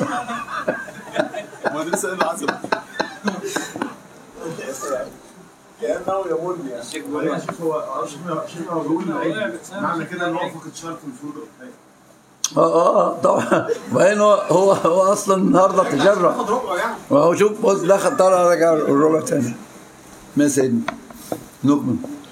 ما ده لسه قايل عسل كأنه يمن يعني. الشيخ هو بيقول شوف هو شوف شوف هو بيقول العيد معنى كده ان هو فقد شرط من شروط العيد. اه اه طبعا. وبعدين هو هو هو اصلا النهارده تجرع. خد ربعه يعني. وهو شوف بص دخل طلع رجع الربع تاني. ما سيدنا نكمل.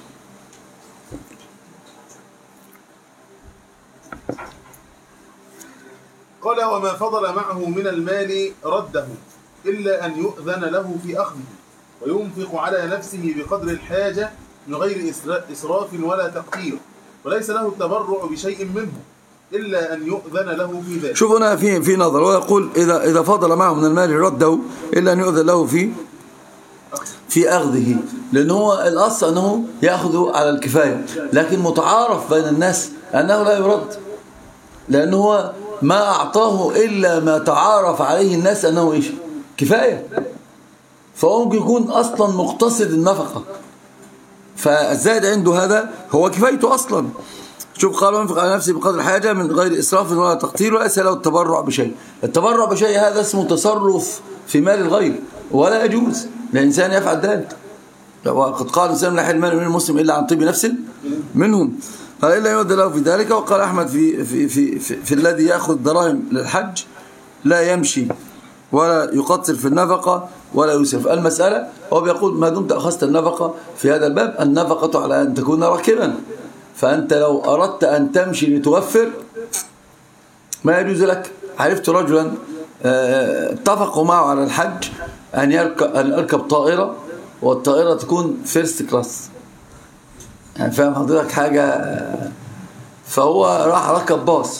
قال وما فضل معه من المال رده إلا أن يؤذن له في أخذه وينفق على نفسه بقدر الحاجة من غير إسراف ولا تقتير وليس له التبرع بشيء منه إلا أن يؤذن له في ذلك. شوف هنا في في نظر ويقول إذا إذا فضل معه من المال رده إلا أن يؤذن له في في أخذه، لأن هو الأصل أنه يأخذ على الكفاية، لكن متعارف بين الناس أنه لا يرد، لأنه هو ما أعطاه إلا ما تعارف عليه الناس أنه إيش كفاية، فهو ممكن يكون أصلا مقتصد النفقة، فالزائد عنده هذا هو كفايته أصلا. شوف قال وينفق على نفسه بقدر حاجة من غير إسراف ولا تقتير وليس له التبرع بشيء. التبرع بشيء هذا اسمه تصرف في مال الغير ولا يجوز الإنسان يفعل ذلك. وقد قال الإنسان لا يحل مال من المسلم إلا عن طيب نفس منهم، قال إلا يود له في ذلك. وقال أحمد في, في, في, في, في الذي يأخذ دراهم للحج لا يمشي ولا يقصر في النفقة ولا يسرف. المسألة هو بيقول ما دمت أخذت النفقة في هذا الباب النفقة على أن تكون راكبا، فأنت لو أردت أن تمشي لتوفر ما يجوز لك. عرفت رجلا اتفقوا معه على الحج أن يركب, أن يركب طائرة والطائرة تكون فيرست كلاس، يعني فاهم حضرتك حاجة، فهو راح ركب باص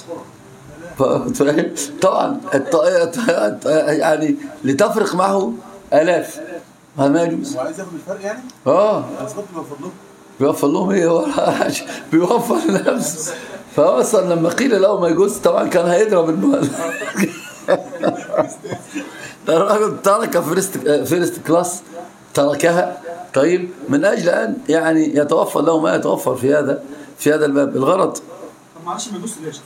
طبعا الطائرة يعني لتفرق معه آلاف، هذا ما يجوز. وعايز ياخد الفرق يعني؟ اه أنا صدقت بيوفر لهم بيوفر لهم ايه، هو بيوفر لنفسه. فهو اصلا لما قيل له ما يجوز طبعا كان هيضرب المال. الراجل ترك فيرست فيرست كلاس تركها طيب من اجل ان يعني يتوفر له ما يتوفر في هذا في هذا الباب. الغرض طب معلش ما يجوز ليش؟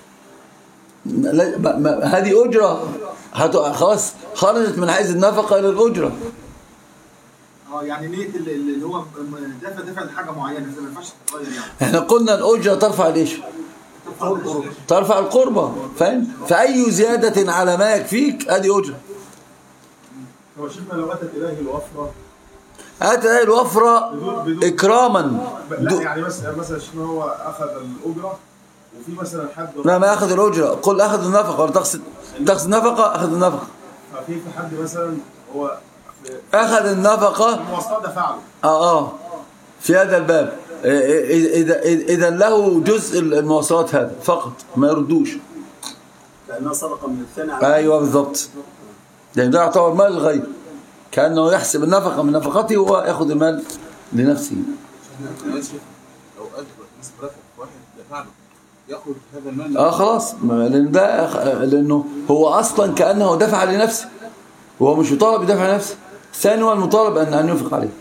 هذه اجره خلاص خرجت من حيز النفقه الى الاجره. اه يعني نية اللي هو دافع دافع لحاجه معينه ما ينفعش تتغير يعني. احنا قلنا الاجره ترفع ليش؟ ترفع القربة، فاهم؟ فأي زيادة على ما يكفيك هذه أجرة. هو شفنا لو أتت إليه الوفرة أتت إليه الوفرة إكراما. لا يعني مثلا مثلا شفنا هو أخذ الأجرة وفي مثلا حد لا ما أخذ الأجرة، قل أخذ النفقة ولا تقصد تقصد نفقة، أخذ النفقة. في في حد مثلا هو أخذ النفقة المواصلات دفع له آه آه في هذا الباب، إذا إذا له جزء المواصلات هذا فقط ما يردوش، لأنها صدقة من الثاني على أيوة بالضبط، لأن ده يعتبر مال الغير، كأنه يحسب النفقة من نفقته وهو يأخذ المال لنفسه. لو أجر نسب رفع واحد دفع له يأخذ هذا المال اه خلاص، لأن ده لأنه هو أصلا كأنه دفع لنفسه وهو مش مطالب بدفع نفسه. الثاني هو المطالب أن أن ينفق عليه.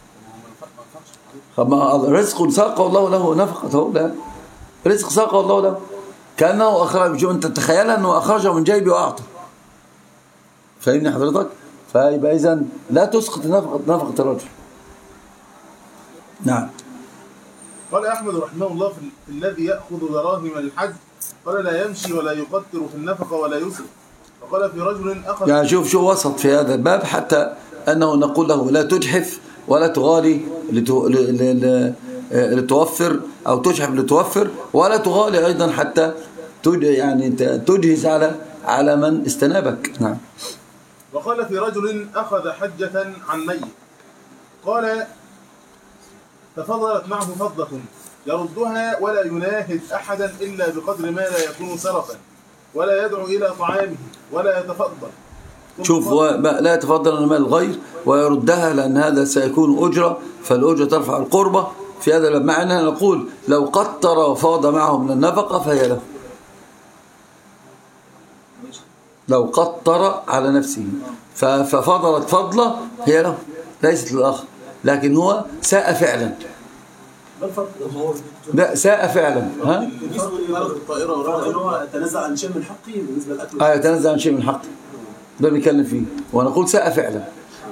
رزق ساقه الله له نفقته، لا رزق ساقه الله له كأنه أخرج، أنت تتخيلها أنه أخرجه من جيبه وأعطى، فاهمني حضرتك؟ فيبقى إذن لا تسقط نفقة نفقة الرجل. نعم. قال أحمد رحمه الله في الذي يأخذ دراهم الحج قال لا يمشي ولا يقتر في النفقة ولا يسرف. وقال في رجل أخذ يعني شوف شو وسط في هذا الباب حتى أنه نقول له لا تجحف ولا تغالي لتوفر أو تجحف لتوفر، ولا تغالي أيضا حتى يعني تجهز على على من استنابك. نعم. وقال في رجل أخذ حجة عن ميت قال تفضلت معه فضة يردها ولا يناهد أحدا إلا بقدر ما لا يكون سرفا ولا يدعو إلى طعامه ولا يتفضل. شوف هو لا يتفضل من مال الغير ويردها لأن هذا سيكون أجرة، فالأجرة ترفع القربة في هذا الباب. مع أننا نقول لو قطر وفاض معه من النفقة فهي له، لو قطر على نفسه ففضلت فضلة هي له ليست للآخر، لكن هو ساء فعلا. لا ساء فعلا. ها؟ الطائرة تنزع عن شيء من حقه بالنسبة للأكل. آه يتنزع عن شيء من حقه، ده بنتكلم فيه ونقول ساء فعلا.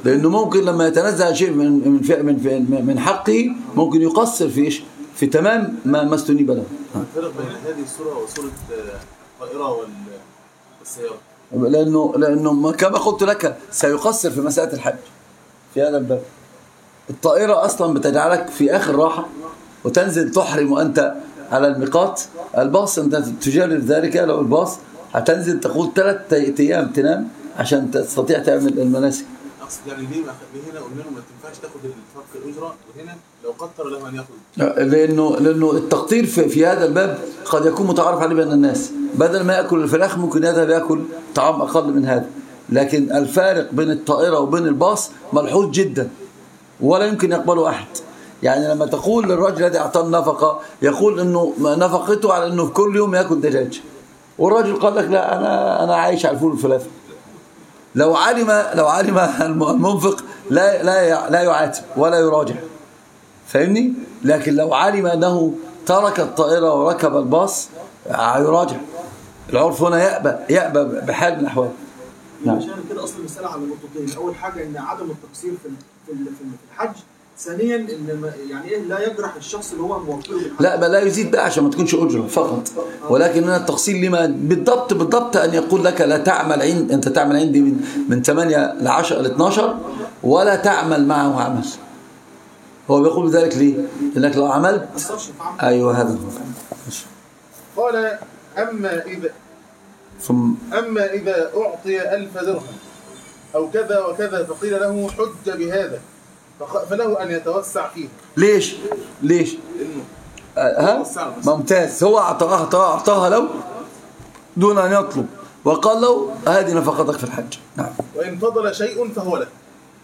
لأنه ممكن لما يتنزع شيء من من في من في من حقه ممكن يقصر في إيش؟ في تمام ما ما استنيب له. الفرق بين هذه الصورة وصورة الطائرة والسيارة. لأنه لأنه كما قلت لك سيقصر في مسألة الحج في هذا الباب. الطائرة أصلا بتجعلك في آخر راحة وتنزل تحرم وأنت على الميقات. الباص أنت تجرب ذلك، لو الباص هتنزل تقول ثلاث أيام تنام عشان تستطيع تعمل المناسك. أقصد يعني ليه ليه هنا قلنا له ما تنفعش تاخد الفرق الأجرة، وهنا لو قدر له أن ياخد؟ لأنه لأنه التقدير في, في هذا الباب قد يكون متعارف عليه بين الناس، بدل ما يأكل الفراخ ممكن يذهب يأكل طعام أقل من هذا. لكن الفارق بين الطائرة وبين الباص ملحوظ جدا ولا يمكن يقبله أحد. يعني لما تقول للرجل الذي أعطاه النفقة يقول إنه نفقته على إنه كل يوم يأكل دجاج، والرجل قال لك لا أنا أنا عايش على الفول والفلافل. لو علم لو علم المنفق لا لا لا يعاتب ولا يراجع، فاهمني؟ لكن لو علم أنه ترك الطائرة وركب الباص يراجع. العرف هنا يأبى يأبى بحال من الأحوال. نعم. عشان كده أصل المسألة على نقطتين، أول حاجة إن عدم التقصير في في في الحج، ثانيا ان يعني ايه لا يجرح الشخص اللي هو موكله بالحج. لا بل لا يزيد بقى عشان ما تكونش اجره فقط، ولكن هنا التقصير لما بالضبط بالضبط ان يقول لك لا تعمل عند انت تعمل عندي من من ثمانية ل عشرة ل اثناشر ولا تعمل معه عمل. هو بيقول ذلك ليه؟ لانك لو عملت ايوه هذا هو. قال اما اذا ثم اما اذا اعطي ألف درهم او كذا وكذا فقيل له حج بهذا فله أن يتوسع فيه. ليش؟ ليش؟ آه ها؟ ممتاز. هو أعطاها أعطاها أعطاها له دون أن يطلب وقال له هذه نفقتك في الحج. نعم. وإن فضل شيء فهو له.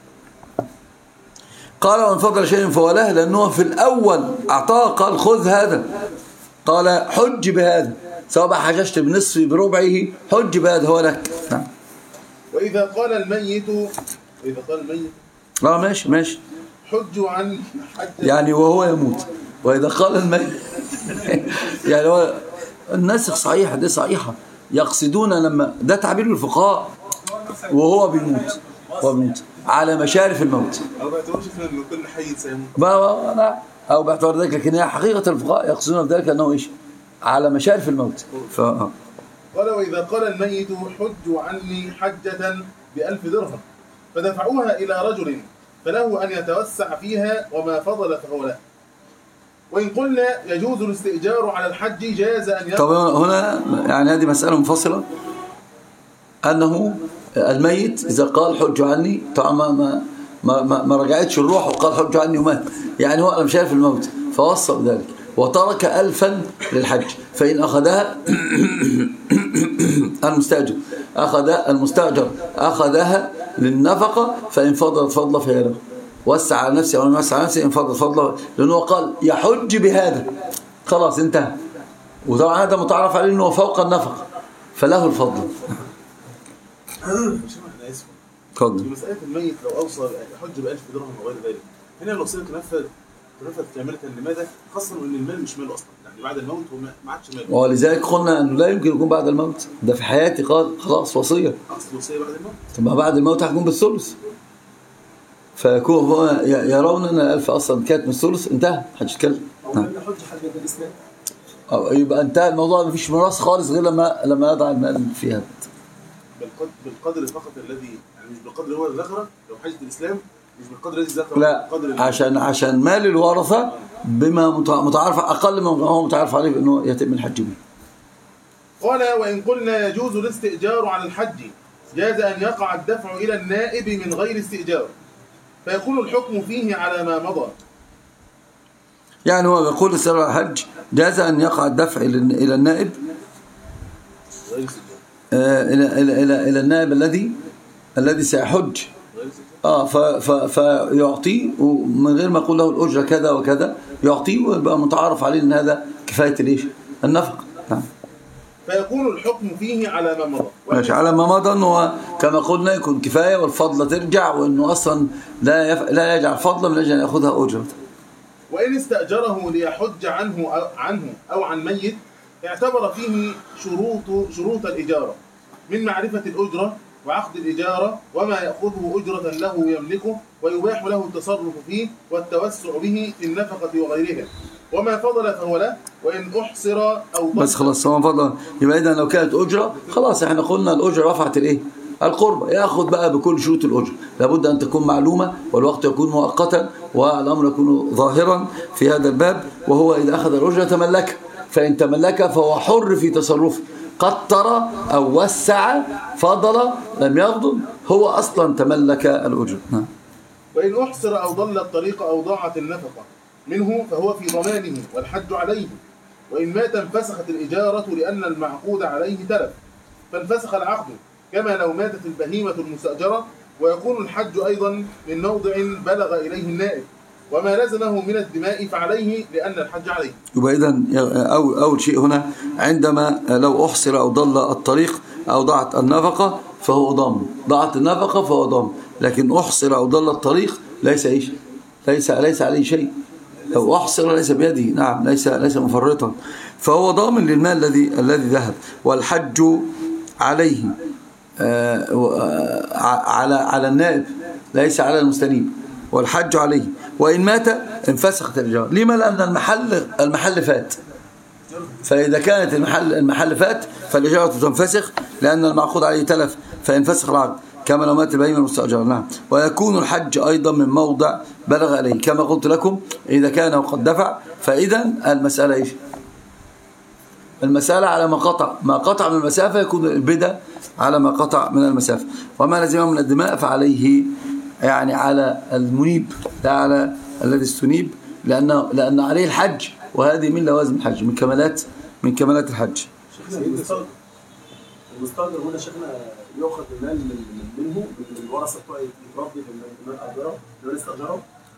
قال وإن فضل شيء فهو له لأنه في الأول أعطاه قال خذ هذا، قال حج بهذا، سواء بقى حججت بنصفه بربعه حج بهذا هو لك. نعم. وإذا قال الميت وإذا قال الميت لا ماشي ماشي حجوا عن حج يعني وهو يموت. وإذا قال الميت يعني هو الناسخ صحيحة دي صحيحة، يقصدون لما ده تعبير الفقهاء وهو بيموت وهو بيموت على مشارف الموت أو باعتبار إن كل حي سيموت لا أو باعتبار ذلك، لكن هي حقيقة الفقهاء يقصدون بذلك أنه إيش على مشارف الموت. ف قال وإذا قال الميت حجوا عني حجة بألف درهم فدفعوها إلى رجل فله أن يتوسع فيها وما فضل فهو له. وإن قلنا يجوز الاستئجار على الحج جاز أن يقع. طب هنا يعني هذه مسألة منفصلة، أنه الميت إذا قال حج عني طبعا ما ما ما, ما رجعتش الروح وقال حج عني ومات، يعني هو مش عارف الموت فوصى بذلك وترك ألفا للحج، فإن أخذها المستأجر أخذ المستأجر أخذها للنفقة فإن فضلت فضله فهي له، وسع على نفسه أو وسع على نفسه إن فضلت فضله، لأنه قال يحج بهذا خلاص انتهى، وطبعا هذا متعرف عليه أنه فوق النفقة فله الفضل. في مسألة الميت لو أوصى يحج بألف درهم وغير ذلك، هنا الوصية تنفذ تنفذ كاملة. لماذا؟ خاصة أن المال مش ماله أصلا، يعني بعد الموت هو ما عادش ماله. ولذلك قلنا أنه لا يمكن يكون بعد الموت، ده في حياتي قال خلاص وصية. أصل وصية بعد الموت. ثم بعد الموت هتكون بالثلث، فيكون هو يرون أن الألف أصلا كانت من الثلث انتهى محدش يتكلم. نعم. حج حج الإسلام. يبقى انتهى الموضوع، مفيش ميراث خالص غير لما لما يضع المال في هذا. بالقدر بالقدر فقط الذي يعني مش بالقدر هو الذخرة، لو حجة الإسلام مش بالقدر الذي ذكر. لا عشان عشان مال الورثة بما متعارف أقل ما هو متعارف عليه بأنه يتم الحج به. قال وإن قلنا يجوز الاستئجار على الحج جاز أن يقع الدفع إلى النائب من غير استئجار فيكون الحكم فيه على ما مضى. يعني هو يقول استئجار على الحج جاز أن يقع الدفع إلى النائب غير استئجار آه إلى إلى إلى إلى النائب الذي الذي سيحج اه فيعطيه من غير ما يقول له الأجرة كذا وكذا، يعطيه ويبقى متعارف عليه ان هذا كفاية الايش النفقة. نعم. فيكون الحكم فيه على ما مضى. ماشي على ما مضى، انه كما قلنا يكون كفاية والفضل ترجع، وانه اصلا لا يف... لا يجعل فضلا من اجل ان ياخذها أجرة. وإن استأجره ليحج عنه أو عنه أو عن ميت اعتبر فيه شروط شروط الإجارة من معرفة الأجرة وعقد الإجارة وما يأخذه أجرة له يملكه ويباح له التصرف فيه والتوسع به في النفقة وغيرها، وما فضل فهو له، وإن أحصر أو بس خلاص ما فضل. يبقى إذا لو كانت أجرة خلاص احنا قلنا الأجرة رفعت الإيه؟ القربة. يأخذ بقى بكل شروط الأجرة، لابد أن تكون معلومة والوقت يكون مؤقتا والأمر يكون ظاهرا في هذا الباب. وهو إذا أخذ الأجرة تملك، فإن تملك فهو حر في تصرفه، قطر أو وسع فضل لم يغضب، هو أصلا تملك الأجرة. نعم. وإن أحصر أو ضل الطريق أو ضاعت النفقة منه فهو في ضمانه والحج عليه. وإن مات انفسخت الإجارة لأن المعقود عليه تلف فانفسخ العقد، كما لو ماتت البهيمة المستأجرة. ويكون الحج أيضا من موضع بلغ إليه النائب، وما لزمه من الدماء فعليه لأن الحج عليه. يبقى إذن أول شيء هنا عندما لو أحصر أو ضل الطريق أو ضاعت النفقة فهو ضامن، ضاعت النفقة فهو ضامن، لكن أحصر أو ضل الطريق ليس إيش؟ ليس ليس عليه شيء. لو أحصر ليس بيده، نعم، ليس ليس مفرطا، فهو ضامن للمال الذي الذي ذهب. والحج عليه على على النائب ليس على المستنيب، والحج عليه. وإن مات انفسخت الإجارة. لما؟ لأن المحل المحل فات، فإذا كانت المحل المحل فات فالإجارة تنفسخ لأن المعقود عليه تلف فينفسخ العقد، كما لو مات البهيمة المستأجرة. نعم. ويكون الحج أيضا من موضع بلغ إليه، كما قلت لكم إذا كان وقد دفع، فإذا المسألة إيش؟ المسألة على ما قطع، ما قطع من المسافة يكون البدء على ما قطع من المسافة. وما لزمه من الدماء فعليه، يعني على المنيب لا على الذي استنيب، لأن لأن عليه الحج، وهذه من لوازم الحج، من كمالات من كمالات الحج. المستأجر هنا شيخنا يأخذ المال منه من الورثة بتوع يتربي في المال الأجرة اللي استأجره.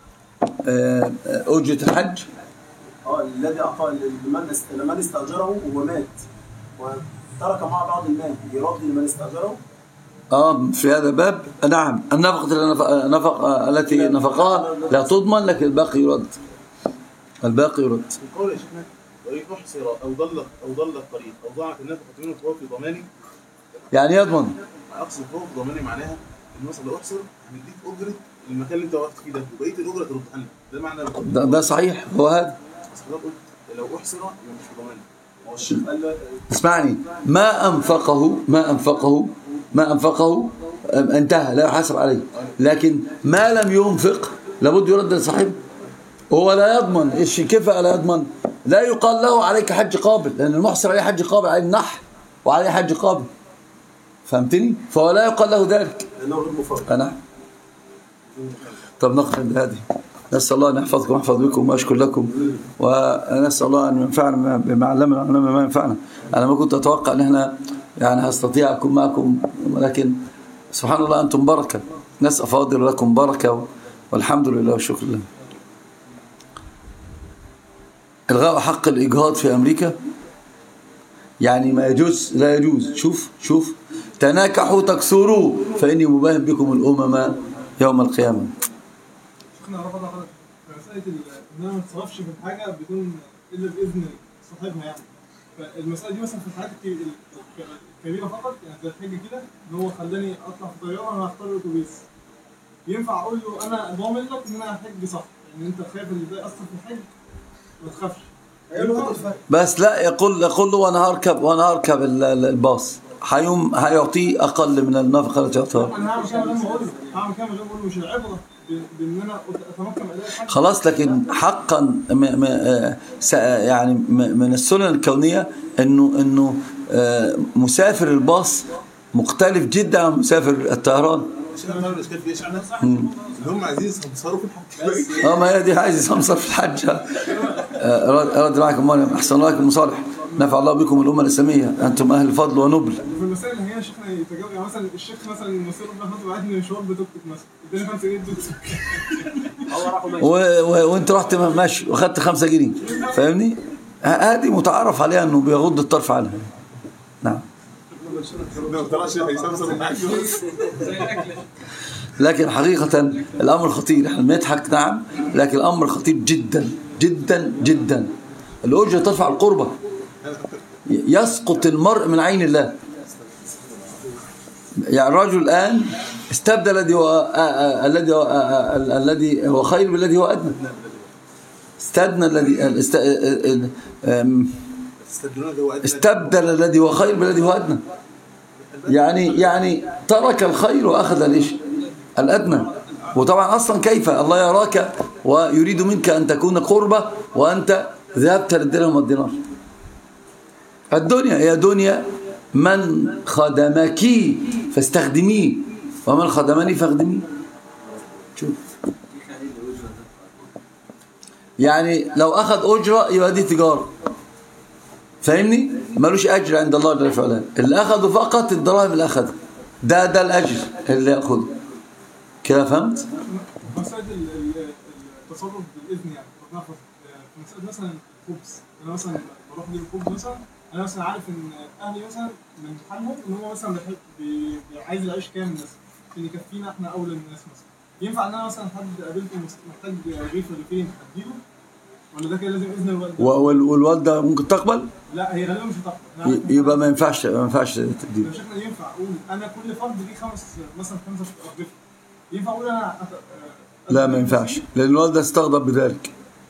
أجرة الحج اه الذي أعطاه لمن استأجره ومات وترك مع بعض المال يرد لمن استأجره. اه في هذا الباب نعم، النفقة النفقة التي نفقها لا تضمن، لكن الباقي يرد، الباقي يرد. القول يا شيخنا وإن أحصر أو ضل أو ضل الطريق أو ضاعت النفقة منه فهو في ضماني. يعني يضمن. أقصد فوق ضماني معناها إن مثلا لو أحصر هنديك أجرة المكان اللي أنت وقفت فيه ده وبقية الأجرة تردها لنا، ده معنى ده, ده صحيح، هو هذا. لو أحصر يبقى مش في ضماني. هو الشيخ قال اسمعني، ما أنفقه ما أنفقه ما أنفقه انتهى لا يحاسب عليه، لكن ما لم ينفق لابد يرد لصاحبه. هو لا يضمن، ايش كيف لا يضمن؟ لا يقال له عليك حج قابل، لأن المحصر عليه حج قابل، عليه النح وعليه حج قابل، فهمتني؟ فهو لا يقال له ذلك لأنه غير مفرط. أنا طب نقف بهذه. نسأل الله أن يحفظكم ويحفظ بكم وأشكر لكم، ونسأل الله أن ينفعنا بما علمنا وعلمنا ما ينفعنا. أنا ما كنت أتوقع أن احنا يعني هستطيع أكون معكم، ولكن سبحان الله أنتم بركة، نسأل فاضل لكم بركة، والحمد لله والشكر لله. إلغاء حق الإجهاض في أمريكا، يعني ما يجوز لا يجوز. شوف شوف تناكحوا تكسروا فإني مباهم بكم الأمم يوم القيامة. شيخنا رفض مسألة إنها ما تصرفش في الحاجة بدون إلا بإذن صاحبها يعني. فالمسألة دي مثلا في الحاجات الكبيرة فقط، يعني زي الحج كده إن هو خلاني أطلع في طيارة أنا هختار الأتوبيس، ينفع أقول له أنا ضامن لك إن أنا هحج صح، إن أنت خايف إن ده يأثر في الحج ما تخافش. بس لا يقول يقول له وانا هركب وانا هركب الباص، هيوم هيعطيه اقل من النفقه التي يعطيها. انا هعمل كده لما اقول له هعمل كده لما اقول له مش العبره بان انا اتمكن اداء الحج. خلاص، لكن حقا م م يعني من السنن الكونيه انه انه مسافر الباص مختلف جدا عن مسافر الطيران. اللي هم عايزين يسمسروا في الحج. اه ما هي دي عايز يسمسر في الحج. رد معكم مريم، احسن الله عليكم مصالح، نفع الله بكم الامه الاسلاميه، انتم اهل فضل ونبل. في المسائل اللي هي شيخنا يتجاوب، يعني مثلا الشيخ مثلا المسير ربنا فضل بعتني مشوار بتوك توك مثلا اداني خمسة جنيه توك توك وانت رحت ماشي واخدت خمسة جنيه، فاهمني؟ هذه متعارف عليها انه بيغض الطرف عنها. نعم. لكن حقيقة الأمر خطير، احنا بنضحك نعم، لكن الأمر خطير جدا جدا جدا. الأجرة ترفع القربة، يسقط المرء من عين الله. يعني الرجل الآن استبدل الذي هو الذي هو الذي هو خير بالذي هو أدنى. استدنى الذي استبدل الذي هو خير بالذي هو أدنى. يعني يعني ترك الخير وأخذ ليش الأدنى. وطبعا أصلا كيف الله يراك ويريد منك أن تكون قربة وأنت ذهبت للدرهم والدينار. الدنيا هي دنيا من خدمك فاستخدميه ومن خدمني فاخدميه. شوف يعني لو أخذ أجرة يبقى دي تجارة، فاهمني؟ ملوش أجر عند الله جل وعلا. اللي أخذه فقط الدراهم اللي أخذه ده ده الأجر اللي يأخذه. كده فهمت؟ مسألة التصرف بالإذن يعني بتنافس في مسألة مثلا الخبز. أنا مثلا بروح أجيب الخبز مثلا، أنا مثلا عارف إن أهلي مثلا من حالهم إن هو مثلا بيحب بي... عايز العيش كامل مثلا عشان يكفينا إحنا أولى الناس مثلا. ينفع إن أنا مثلا حد قابلته محتاج رغيف رغيفين أديله؟ ولا ده كده لازم إذن الوالد؟ والوالدة ممكن تقبل؟ لا هي غالبا مش هتقبل. يبقى ما ينفعش ما ينفعش تديله. مش إحنا ينفع أقول أنا كل فرد ليه خمس مثلا خمسة رغيف. ينفع أقول أنا أت... لا ما ينفعش لأن الوالدة استغضب بذلك.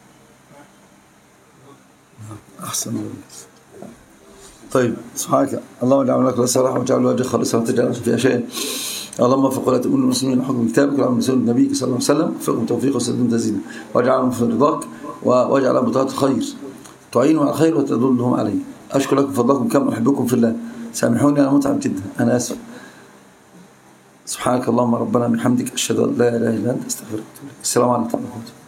أحسن. طيب سبحانك اللهم اجعل لك الصلاح واجعل وجهك خالصا وتجعل فيها شيئا. اللهم وفق ولاة أمور المسلمين لحكم كتابك وعلى سنة نبيك صلى الله عليه وسلم وفقهم توفيق وسددهم تزيدا واجعلهم في رضاك واجعل بطاقة الخير تعينهم على الخير وتدلهم عليه. أشكر لكم فضلكم كم أحبكم في الله. سامحوني أنا متعب جدا أنا آسف. سبحانك اللهم ربنا بحمدك أشهد أن لا إله إلا أنت أستغفرك. السلام عليكم ورحمة الله.